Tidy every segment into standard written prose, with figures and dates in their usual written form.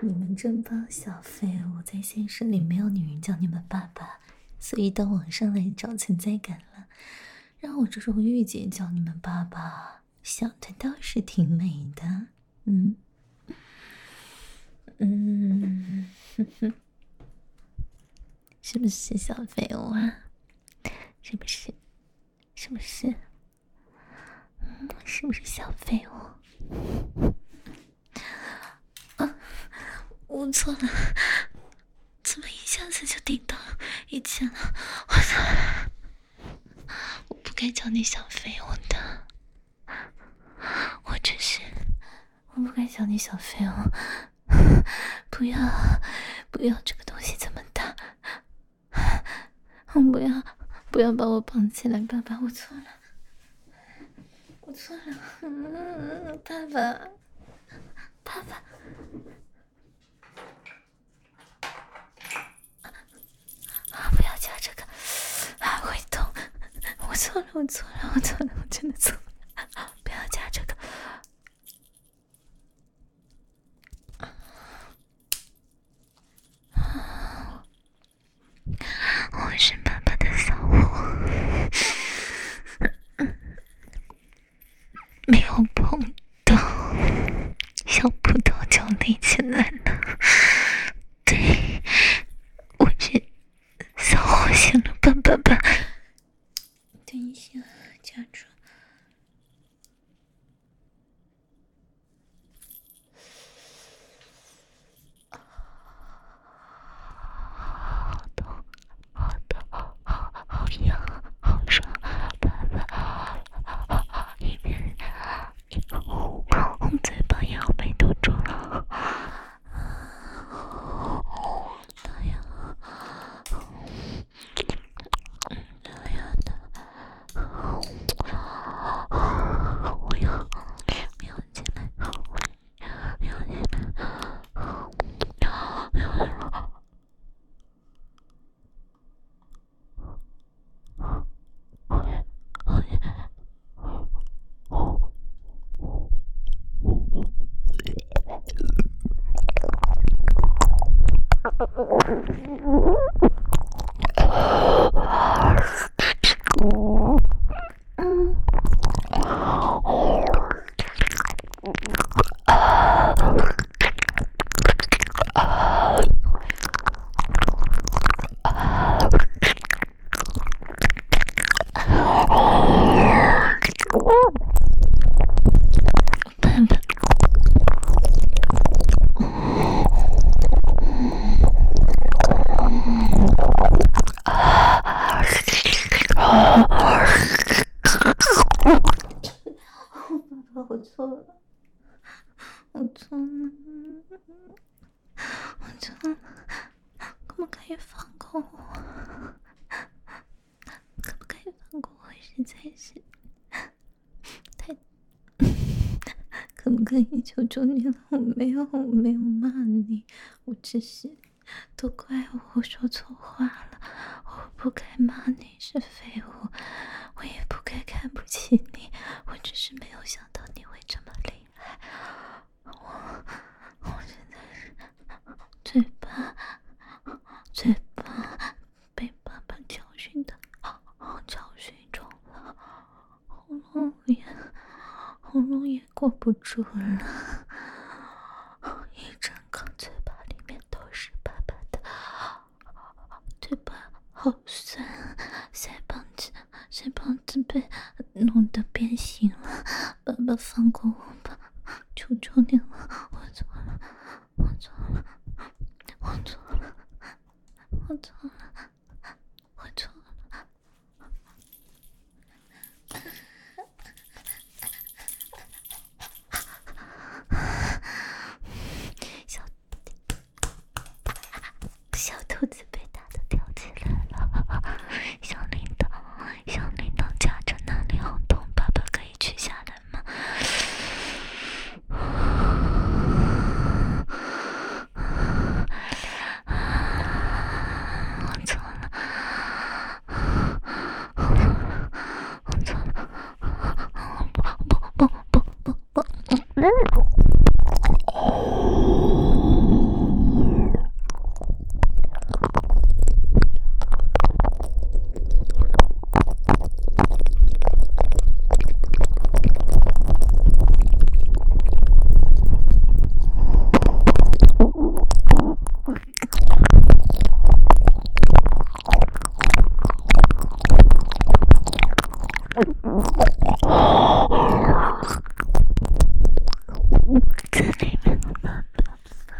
你们这帮小废物，在现实里没有女人叫你们爸爸，所以到网上来找存在感了。让我这种御姐叫你们爸爸，想的倒是挺美的。是不是小废物啊？是不是？是不是？是不是小废物？我错了，怎么一下子就顶到1000了？我错了，我不该叫你小废物的。我不该叫你小废物。不要这个东西这么大！不要把我绑起来，爸爸，我错了，爸爸，爸爸。不要夹这个，会痛！我错了，我真的错了！不要夹这个。我是爸爸的小虎，没有碰到，小葡萄就立起来了。对，我是小虎醒了，爸。等一下，夹住。好痒，好爽，爸，一边嘴巴也要被堵住了，大呀，我要进来，我错了，可不可以放过我？实在是太……可不可以求求你了？我没有骂你，我只是都怪我说错话了，我不该骂你是废物，我也不该看不起你，我只是没有想到你会这么厉害，我现在是嘴巴被爸爸教训的，教训中了，喉咙也过不住了，一整个嘴巴里面都是爸爸的，嘴巴好酸，腮帮子被弄得变形了，爸爸放过我吧，求求你了，我错了。小兔子被打得跳起来了，小铃铛夹着哪里好痛，爸爸可以取下来吗？我错了，不。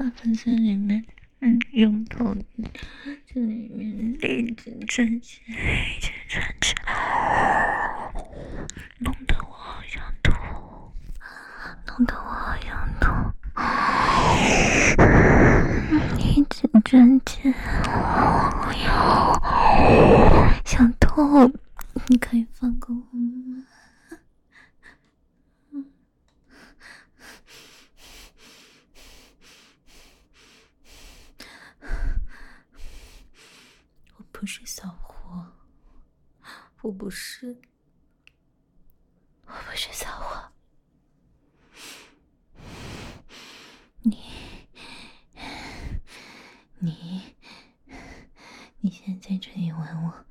这里面，用头，这里面一直转起来，一直转起来，弄得我好想吐，弄得我好想吐，一直转起来，想吐，你可以放过我吗？我不是小货，我不是小货，你现在在这里玩我，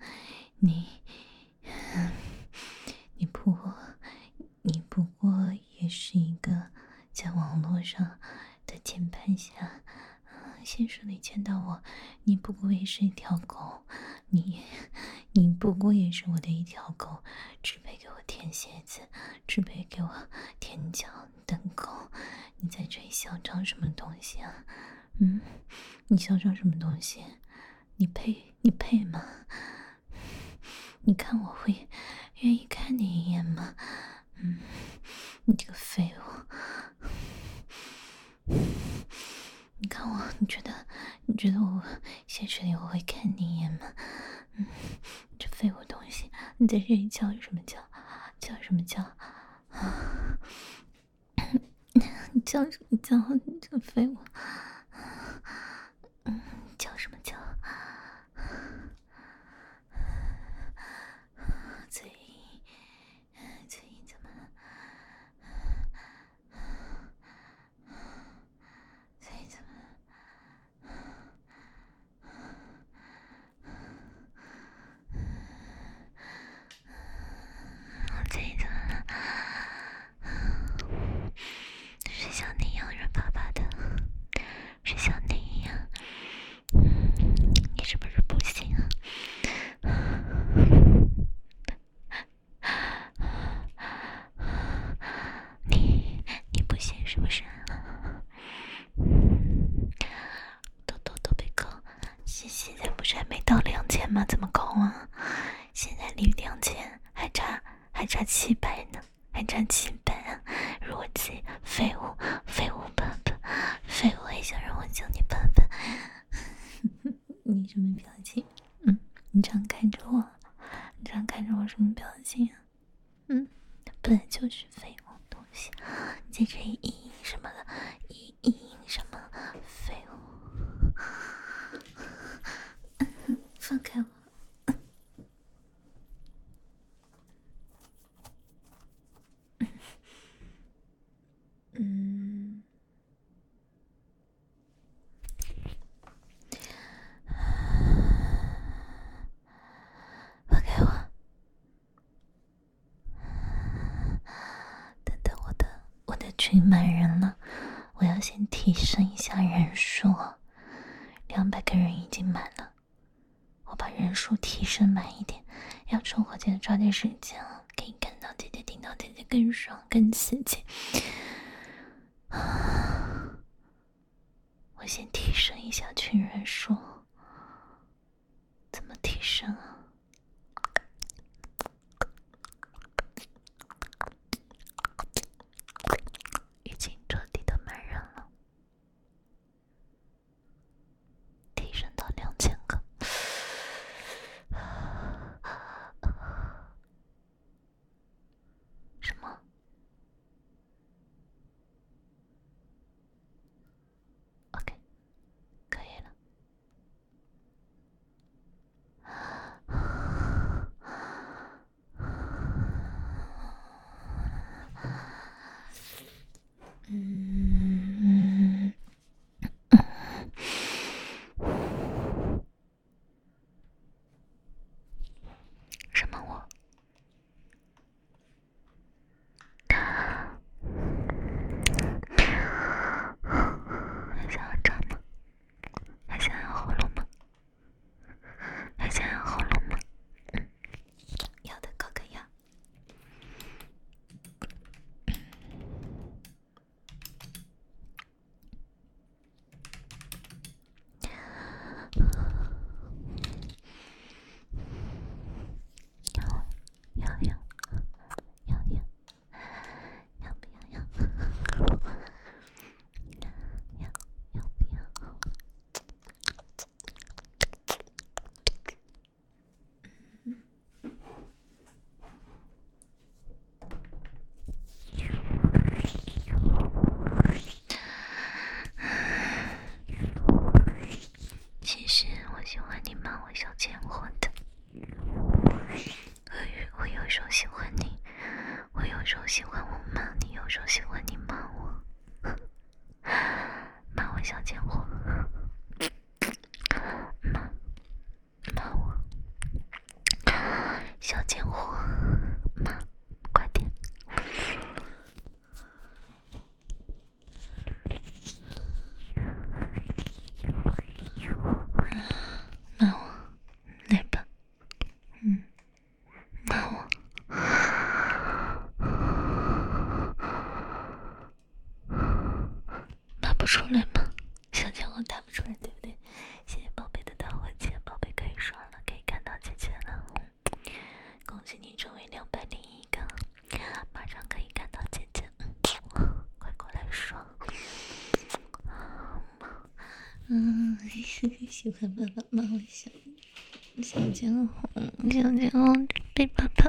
你不过也是一个在网络上的键盘侠。先生，你见到我，你不过也是一条狗，你不过也是我的一条狗，只配给我舔鞋子，只配给我舔脚等狗。你在这里嚣张什么东西啊？你嚣张什么东西？你配吗？你看我会愿意看你一眼吗？你这个废物！你看我，你觉得我现实里我会看你一眼吗？这废物东西！你在这里叫什么叫？叫什么叫？你叫什么叫？你这个废物！叫什么叫？嘴怎么了？嘴怎么了？嘴怎么了？是像你一样软巴巴的，是像你一样，你是不是不行啊？你不行是不是？都被扣，现在不是还没到2000吗？怎么扣啊？现在离2000还差700呢，还差700啊！弱鸡，废物爸爸，废物还想让我叫你爸爸？你什么表情？你这样看着我，什么表情啊？本来就是废物东西，你在这里意淫什么了？意淫什么？废物！放开我！放开我！等等，我的群满人了，我要先提升一下人数，200个人已经满了，我把人数提升满一点，要冲火箭抓紧时间啊！可以看到姐姐，听到姐姐更爽更刺激。我先提升一下群人数，怎么提升啊？已经彻底的满人了，提升到2000个。什么？OK，可以了。 我小贱货，骂我，小贱货，骂，快点！骂我，来吧，骂我。打不出来吗？小贱货打不出来，对不对？谢谢宝贝的大火箭，宝贝可以刷了，可以看到姐姐了。恭喜你成为201个，马上可以看到姐姐，快过来刷。喜欢爸爸骂我小贱货，小贱货被爸爸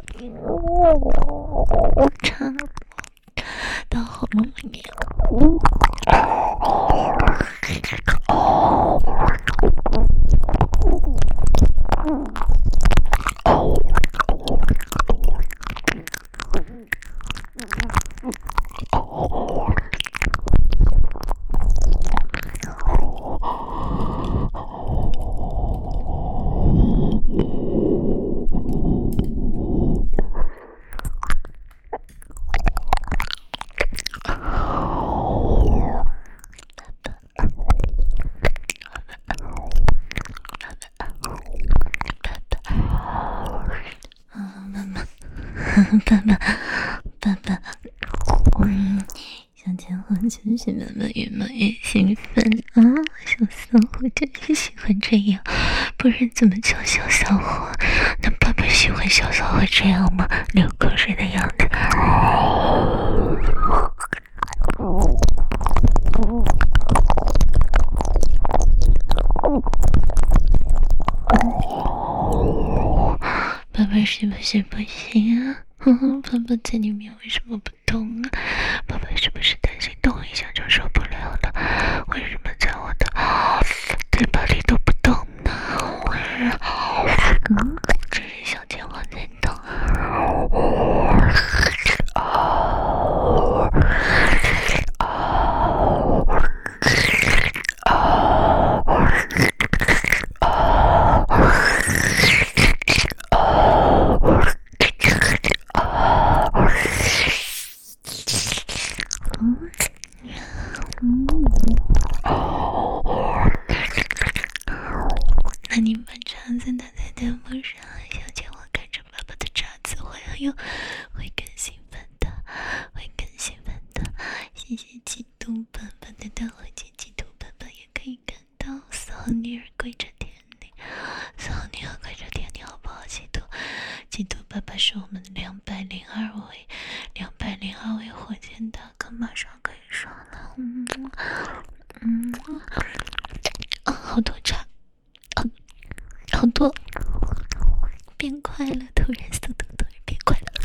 插到喉咙里面。爸爸，小贱货真是妈妈越骂越兴奋啊！小骚货真是喜欢这样，不然怎么叫小骚货？那爸爸喜欢小骚货这样吗？流口水的样子。爸爸是不是不行啊？爸爸在里面为什么不动啊？爸爸是不是担心动一下就受不了了？为什么在我的嘴巴里都不动呢？这是小贱货在动。那你把叉子打在弹幕上，小贱货看着爸爸的叉子会更兴奋的，会更兴奋的。谢谢嫉妒爸爸的大火箭，嫉妒爸爸也可以看到骚女儿跪着舔你，骚女儿跪着舔你好不好？嫉妒爸爸是我们202位火箭大哥，马上可以刷了。好多叉。好多，变快了，突然速度突然变快了。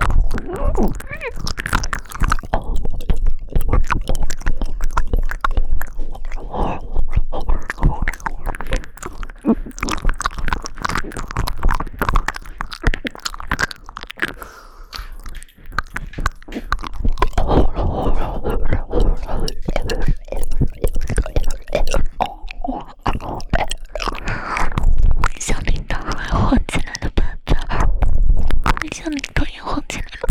小铃铛还晃起来了，爸爸，小铃铛也晃起来了。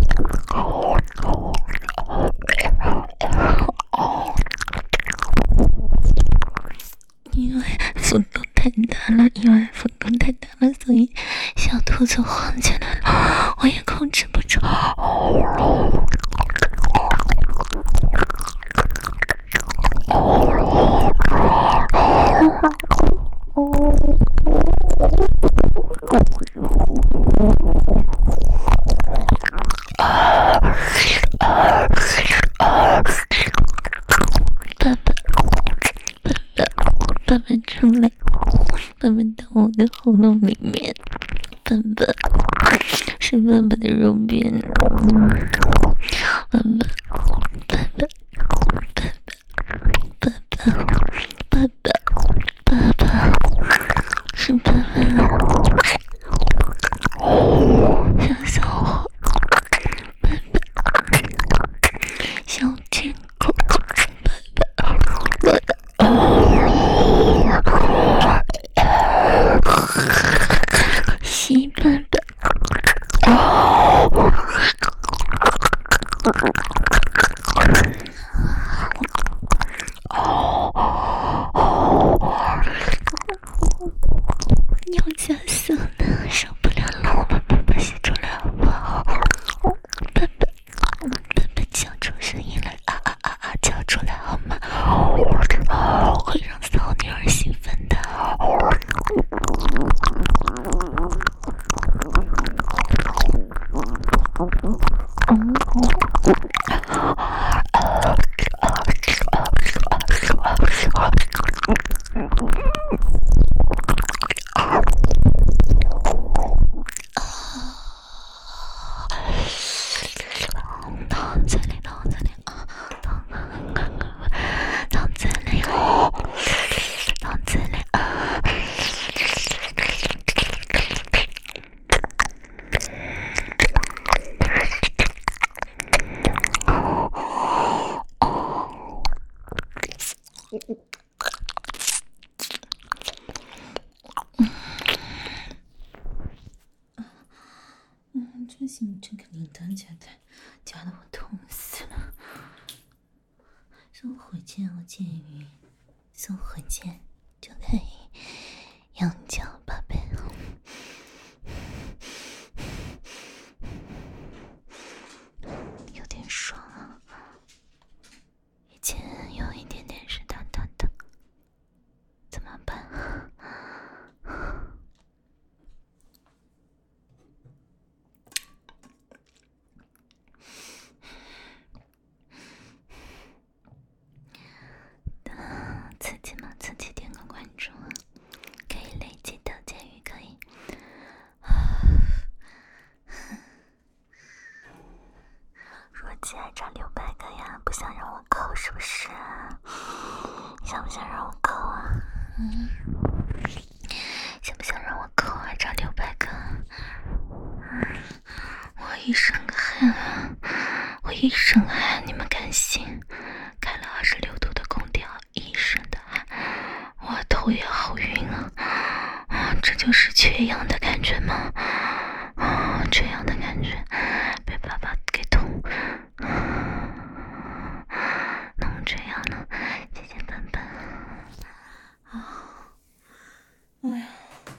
因为幅度太大了，所以小兔子晃起来了，我也控制不住。爸爸出来，爸爸到我的喉咙里面，爸爸是爸爸的肉边，爸爸是爸爸，小伙，小贱狗，爸爸。 这行这个铃铛夹得我痛死了。送火箭哦，剑鱼，送火箭就可以养脚，宝贝。有点爽啊，以前有一点点是烫烫的，怎么办？刺激吗？刺激点个关注啊！可以累积到监狱，可以。若琪还差600个呀，不想让我扣是不是？想不想让我扣啊？想不想让我扣啊？差600个。我一身汗啊！我一身汗，你们敢信？开了26度的空调，一身的汗，我头也好晕啊！这就是缺氧的感觉吗？缺氧的感觉，被爸爸给弄这样了，姐姐笨笨。哎呀，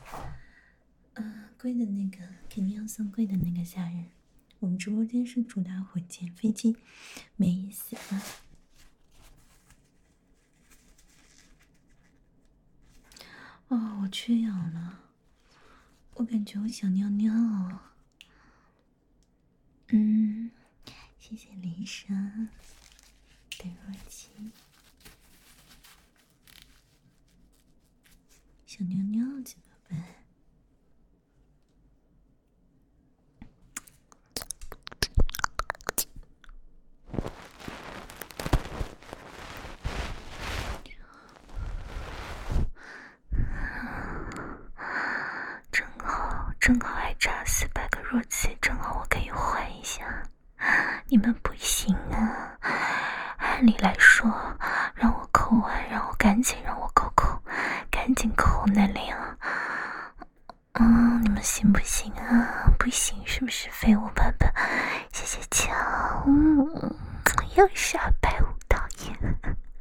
贵的那个肯定要送贵的那个夏日。我们直播间是主打火箭飞机，没意思啊。我缺氧了，我感觉我想尿尿哦。谢谢林珊的若琪，想尿尿怎么办？正好还差400个弱气，正好我可以换一下。你们不行啊！按理来说，让我扣完，赶紧让我扣，赶紧扣那里啊！你们行不行啊？不行是不是？废物爸爸，谢谢乔。又是250，讨厌，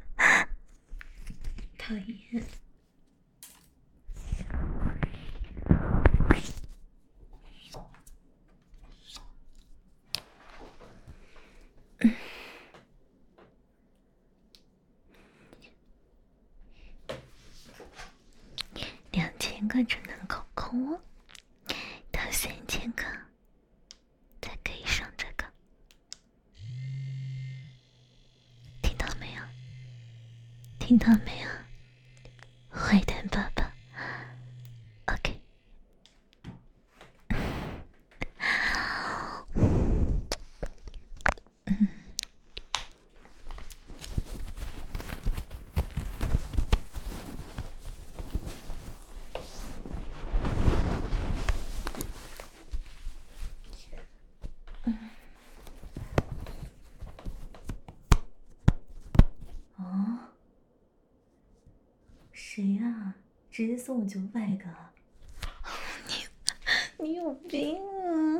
讨厌。2000个只能扣哦，到3000个才可以上这个，听到没有？听到没有？坏蛋爸爸 ，OK。谁呀？直接送我900个？你有病啊！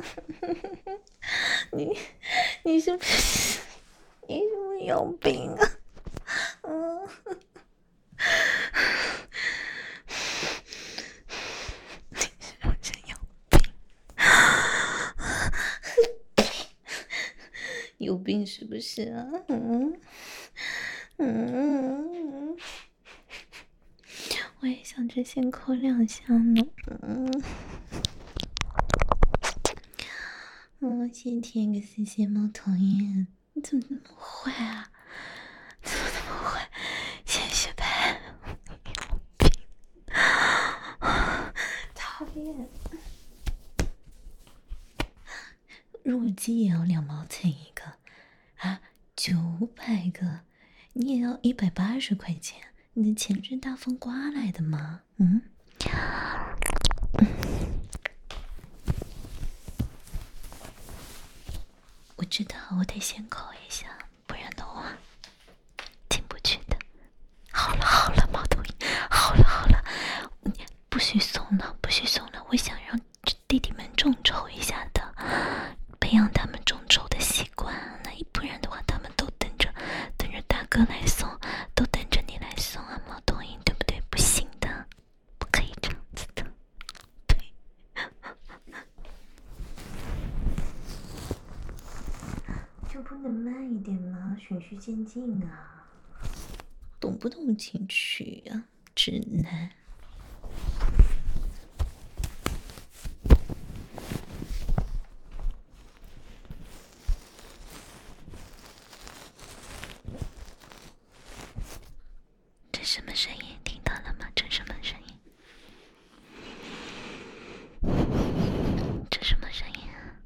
你是不是？你是不是有病啊？你是不是有病？有病是不是啊？我也想着先扣2箱呢。谢谢天个谢谢猫头鹰，你怎么那么坏啊？怎么那么坏？谢谢雪白，有病，讨厌。弱鸡也要2毛钱一个啊！900个，你也要180块钱？你的钱是大风刮来的吗？我知道，我得先扣一下，不然的话进不去的。好循渐进啊，懂不懂情趣啊，直男？这什么声音？听到了吗？这什么声音？这什么声音啊？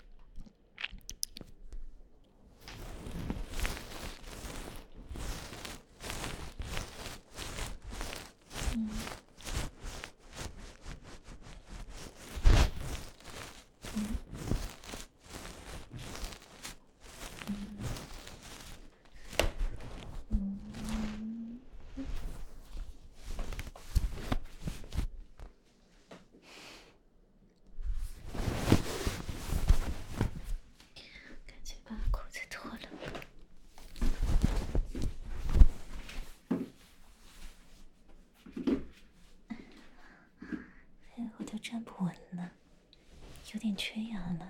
赶紧把裤子脱了。哎，我都站不稳了，有点缺氧了。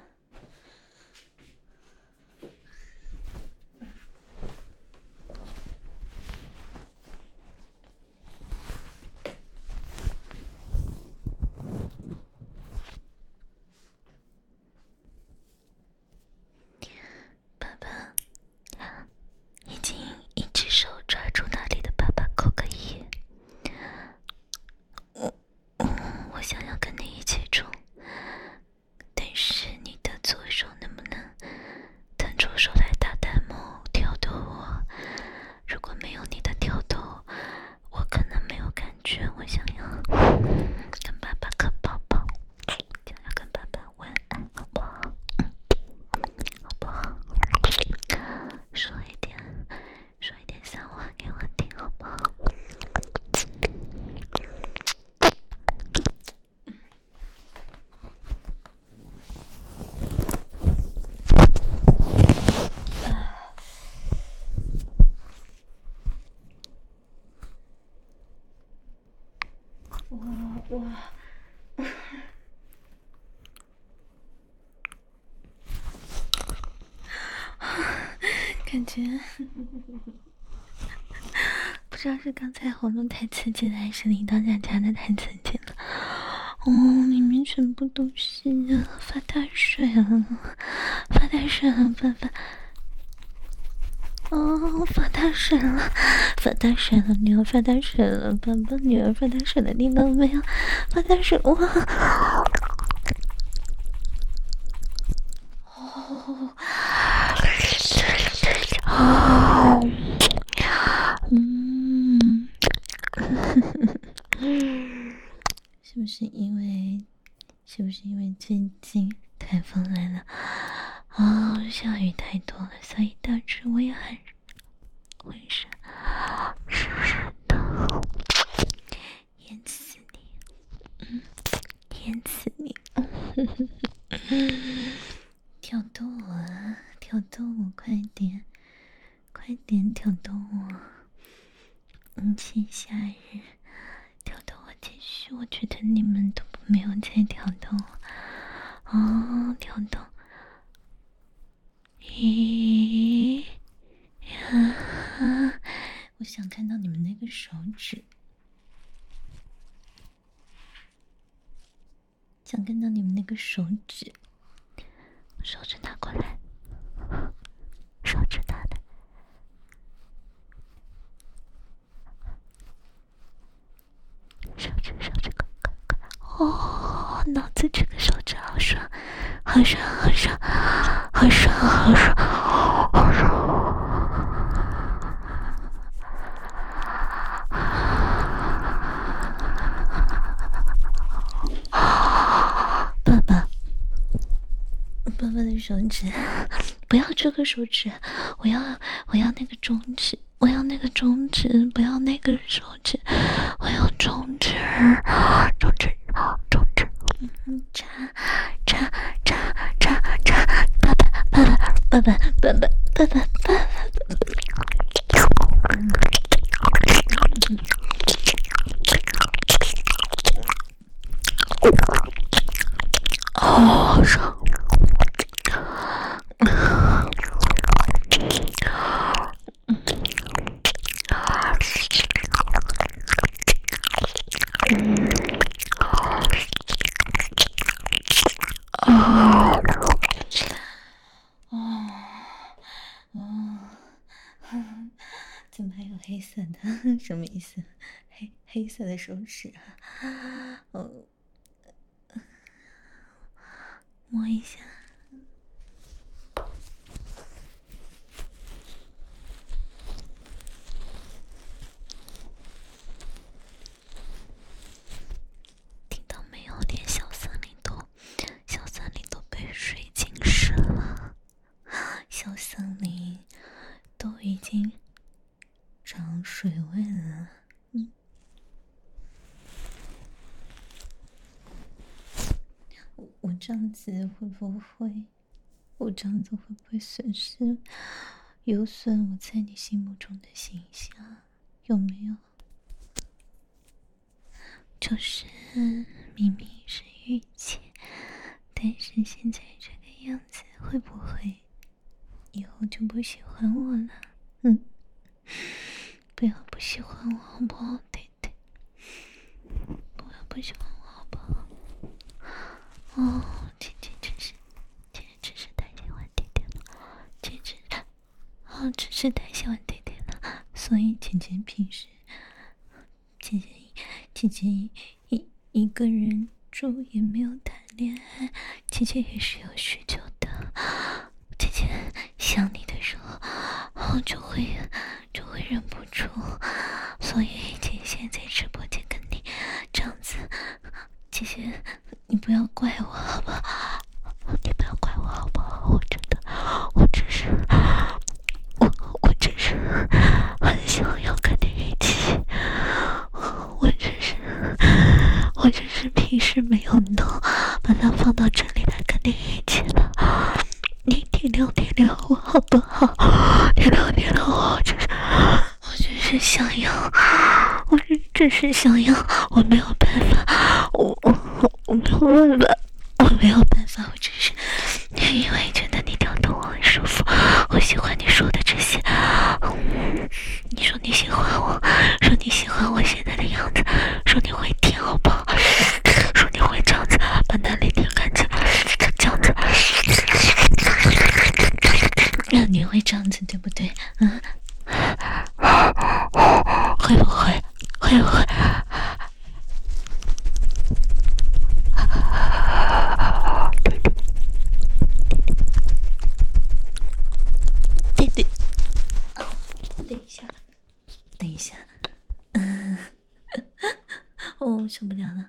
爸爸，已经一只手抓住那里的爸爸扣个一。我想要跟你一起住，但是你的左手能不能腾出手来打弹幕挑逗我？如果没有你的挑逗，我可能没有感觉。我想要跟爸爸磕抱抱，想要跟爸爸晚安，好不好？好不好？说一点骚话给我听，好不好？哇！感觉不知道是刚才喉咙太刺激了，还是领导家的太刺激了。里面全部都是发大水了，发大水了，爸爸。发大水了，发大水了，女儿发大水了，爸爸，女儿发大水了，听到没有？发大水，哇！是不是因为最近台风来了下雨太多了，所以导致我也很浑身湿湿的，淹死你，淹死你！挑逗我啊，挑逗我，快点挑逗我！请夏日挑逗我继续，我觉得你们都没有在挑逗我挑逗。咦呀！我想看到你们那个手指，想看到你们那个手指，手指拿过来，手指拿来。手指，脑子这个手指好爽，好爽，好爽，好爽，好爽，好爽！爸爸的手指，不要这个手指，我要那个中指，我要那个中指，不要那个手指，我要中指，中指，爸爸，好爽！ 色的，什么意思？黑色的手指啊，哦，摸一下。听到没有？连小森林都被水浸湿了，小森林都已经涨水位了。我这样子会不会？我这样子会不会有损我在你心目中的形象？有没有？就是明明是御姐，但是现在这个样子，会不会以后就不喜欢我了？不要不喜欢我好不好，对对？不要不喜欢我好不好？哦，姐姐只是太喜欢爹爹了，只是太喜欢爹爹了，所以姐姐平时，姐姐一个人住也没有谈恋爱，姐姐也是有需求的。姐姐想你的时候，就会忍不住，所以姐姐现在在直播间跟你这样子，姐姐你不要怪我好不好？你不要怪我好不好？我只是很想要跟你一起，我只是平时没有能把它放到这里来跟你一起了。你体谅我好不好？体谅我，我只是想要，我没有办法，我没有办法，我只是因为觉得你调动我很舒服，我喜欢你说的这些。你说你喜欢我，说你喜欢我现在的样子，说你会舔好不好？说你会这样子把哪里舔干净，这样子，你会这样子对不对？会不会？对，等一下，我受不了了。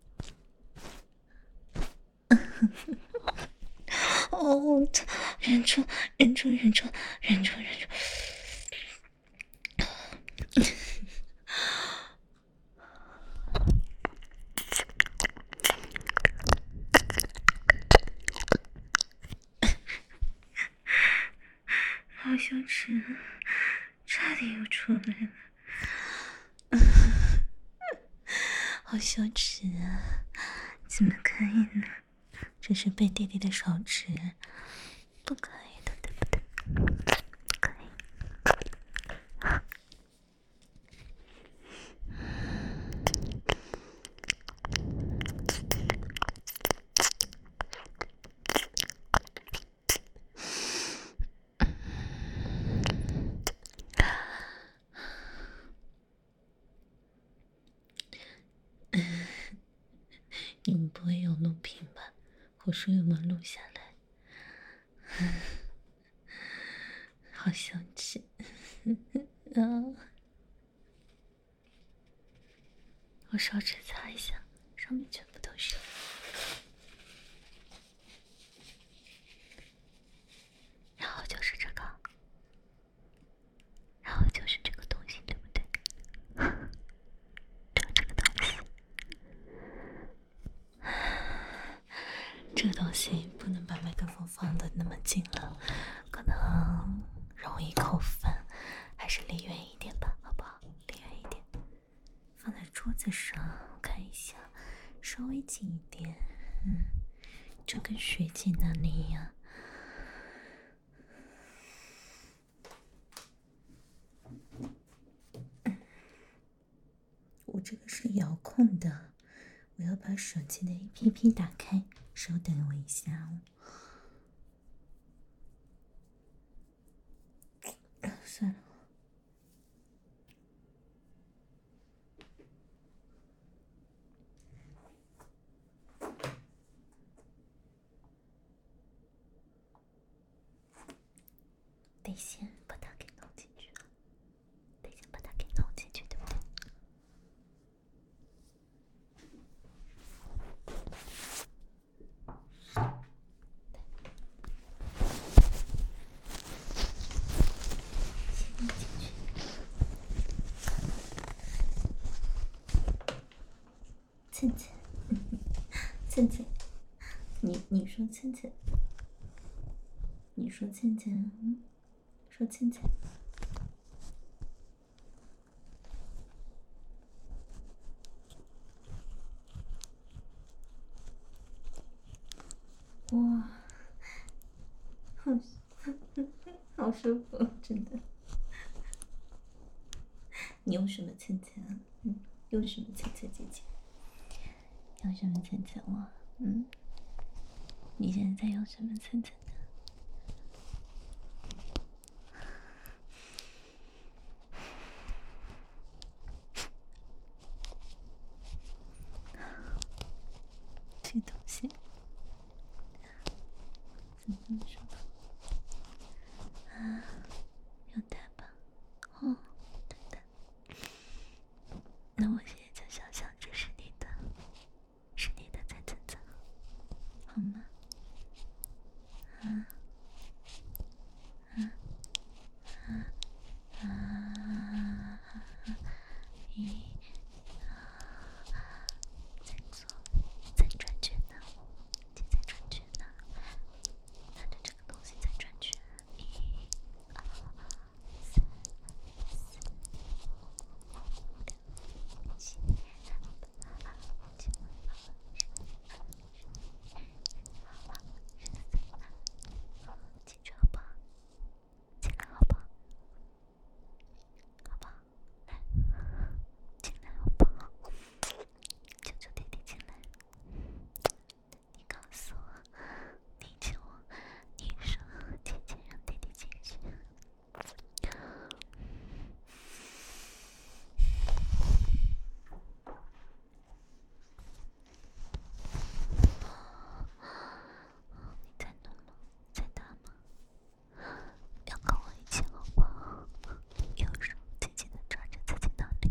哦，忍住！好羞耻，差点又出来了。好羞耻啊！怎么可以呢？这是被弟弟的手指，不可以的，对不对？不可以。你们不会有录屏吧？我说有没有录下来？好羞耻啊！我手指擦一下，上面全部都是。然后就是这个，然后就是这个东西，对不对？这个东西，这个东西不能把麦克风放的那么近了，可能容易扣分，还是离远一点吧，好不好？离远一点，放在桌子上，我看一下，稍微近一点，就跟学姐那里一样。我这个是遥控的，我要把手机的 APP 打开，稍等我一下哦。算了， 得先把它给弄进去，得先把它给弄进去，对不对？先弄进去。蹭蹭，蹭蹭，你说蹭蹭，你说蹭蹭，说蹭蹭。哇，好舒服，真的。你用什么蹭蹭啊？用什么蹭蹭姐姐？用什么蹭蹭我？你现在在用什么蹭蹭呢？这东西怎么这么舒服？有带吧？哦，对的。那我现在就想象这是你的，是你的在蹭蹭，好吗？在做，在转圈呢，在转圈呢，拿着这个东西在转圈，1、2、3、4、5、6、7、8、9、进去好不好？进来好不好？好不好？来，进来好不好？求求弟弟进来。你告诉我，你请我，你说姐姐让弟弟进去。你在弄吗？在打吗？要跟我一起好不好？右手紧紧地抓着自己那里。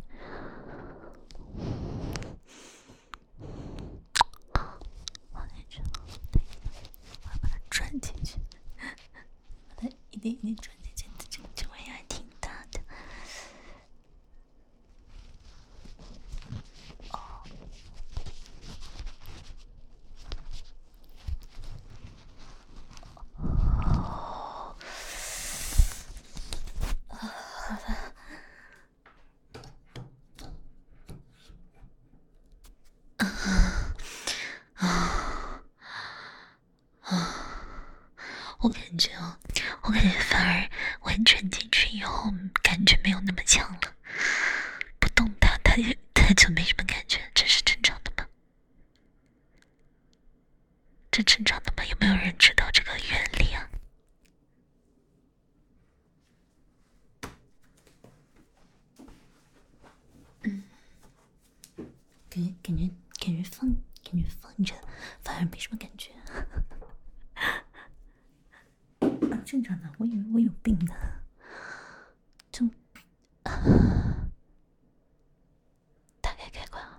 往那边，对，我要把它转进去，把它一点一点转进去。这玩意还挺大的。我感觉反而完全进去以后，感觉没有那么强了。不动它就没什么感觉，这是正常的吗？这正常的吗？有没有人知道这个原理啊？感觉放着反而没什么感觉。正常的，我以为我有病呢。打开开关啊！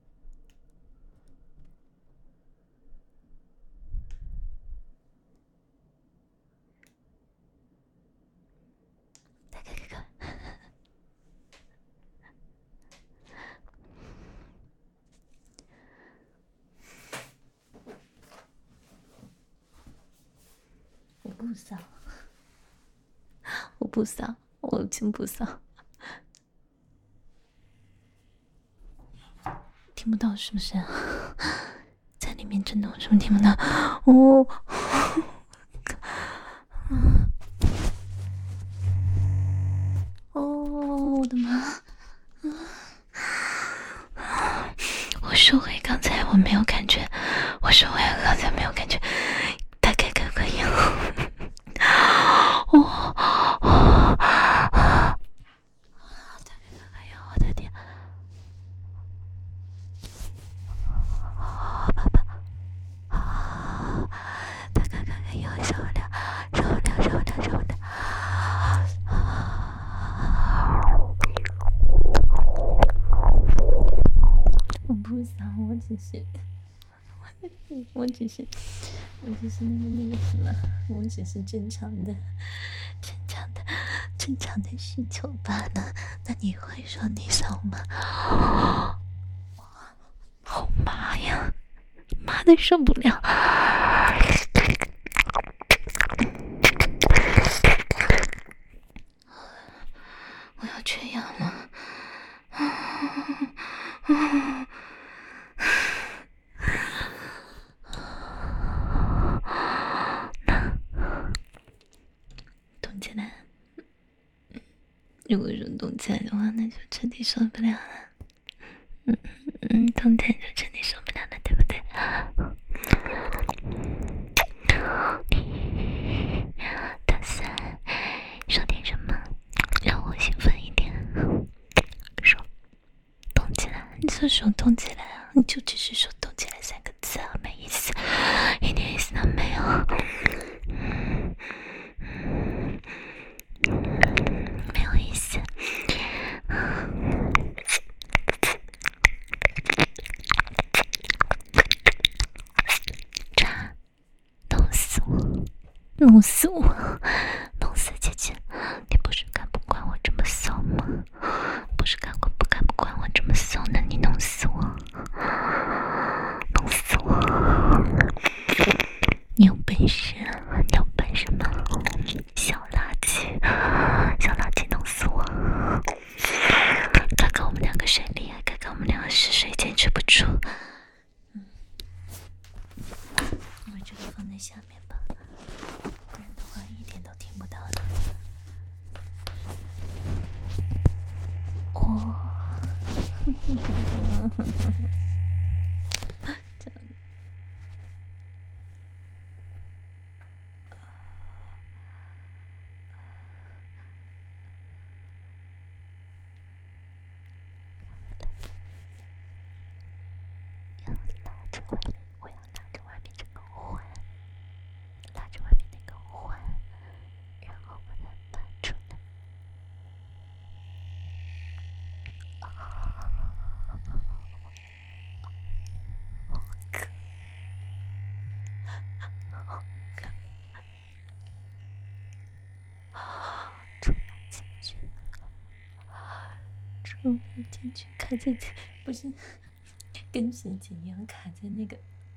打开开关。我不扫，我不扫，我真不扫。听不到是不是？在里面震动，是不是听不到？哦，哦，我的妈！我说回刚才我没有感觉，我说回刚才没有感觉。大概可不可以？哦。哎呀，我的天！爸爸，大概又受不了，受不了。 谢谢。我只是那个什么，我只是正常的需求罢了。那你会说你爽吗？好麻呀，麻的受不了。我要缺氧了。动起来！如果说动起来的话，那就彻底受不了了。动起来就彻底受不了了，对不对？打算说点什么，让我兴奋一点。说动起来，你就说动起来啊！你就只是说动起来3个字啊，没意思，一点意思都没有。没有意思。渣，弄死我，弄死我，弄死姐姐！你不是看不惯我这么骚吗？不是看不惯我这么骚的，你弄死我，弄死我！你有本事，你有本事吗？小垃圾，小垃圾，弄死我！看看我们两个谁厉害，看看我们两个是谁坚持不住。把这个放在下面吧，不然的话一点都听不到的。哦，这样。我要拉着外面这个环，拉着外面那个环，然后把它拔出来。冲进去，卡在这，不是跟学姐一样卡在那个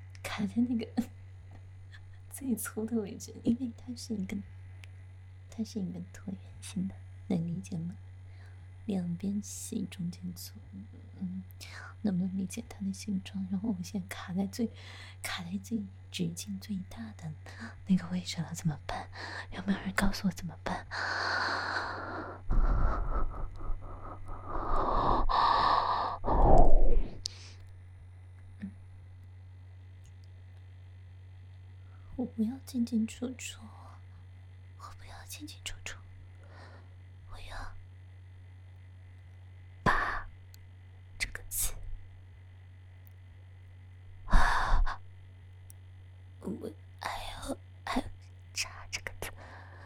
最粗的位置，因为它是一个椭圆形的，能理解吗？两边细，中间粗，能不能理解它的形状？然后我现在卡在最直径最大的那个位置了，怎么办？有没有人告诉我怎么办？我不要进进出出，我不要进进出出，我要拔这个字啊！我还有扎这个字，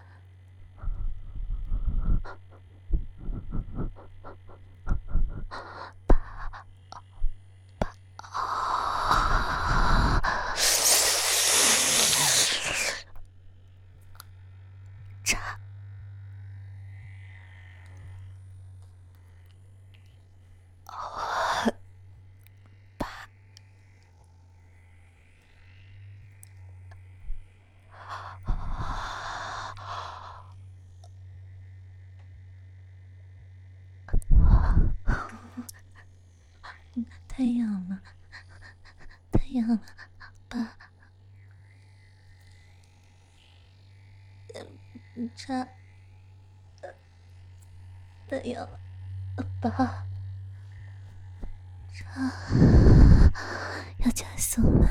扎。太痒了，太痒了，爸，扎，太痒了，爸，扎，要加速吗？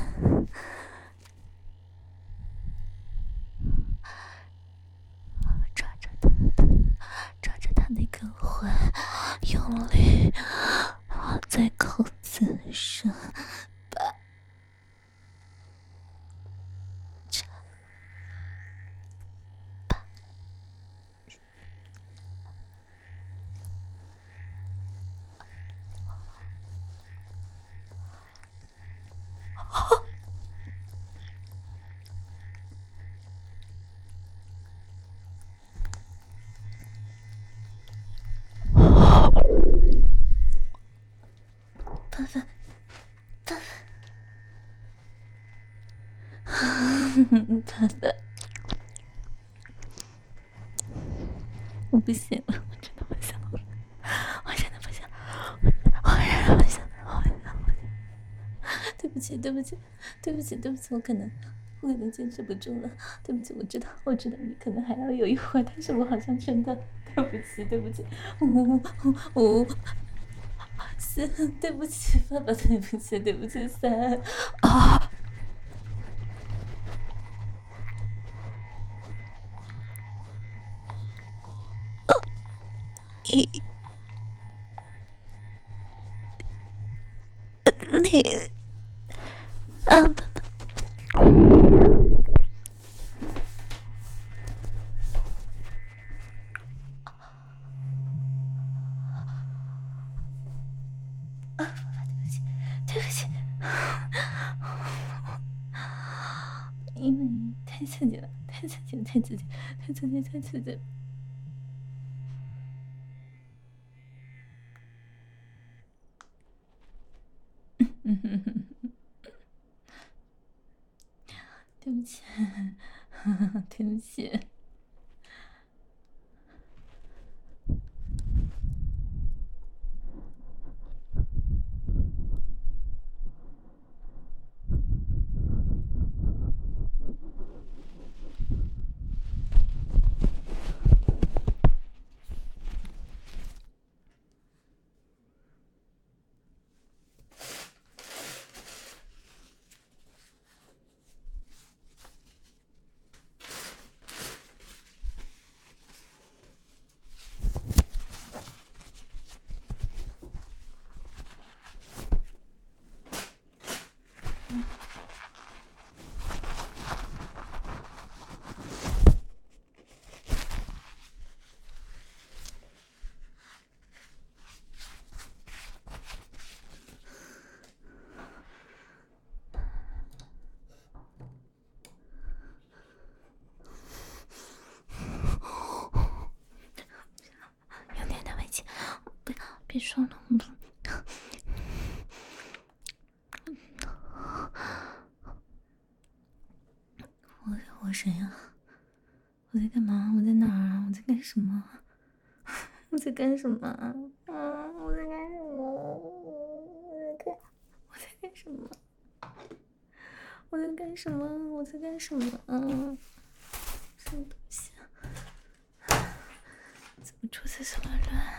抓着他那个环，用力在口子上，把扎把真的，我不行了，我真的不行了，我真的不行，我真的不行，对不起，对不起，对不起，对不起，我可能坚持不住了，对不起，我知道你可能还要有一会儿，但是我好像真的，对不起，对不起，四，对不起，爸爸，对不起，对不起，三，啊，一，你，啊，对不起，因为太刺激了，太刺激了，太刺激，太刺激，太刺激。对不起，对不起。有点对不起，不要，别说了，我谁呀？我在干嘛？我在哪儿？我在干什么？我在干什么？我在干什么？我在干什么？我在干什么？我在干什么？什么东西啊？怎么桌子这么乱？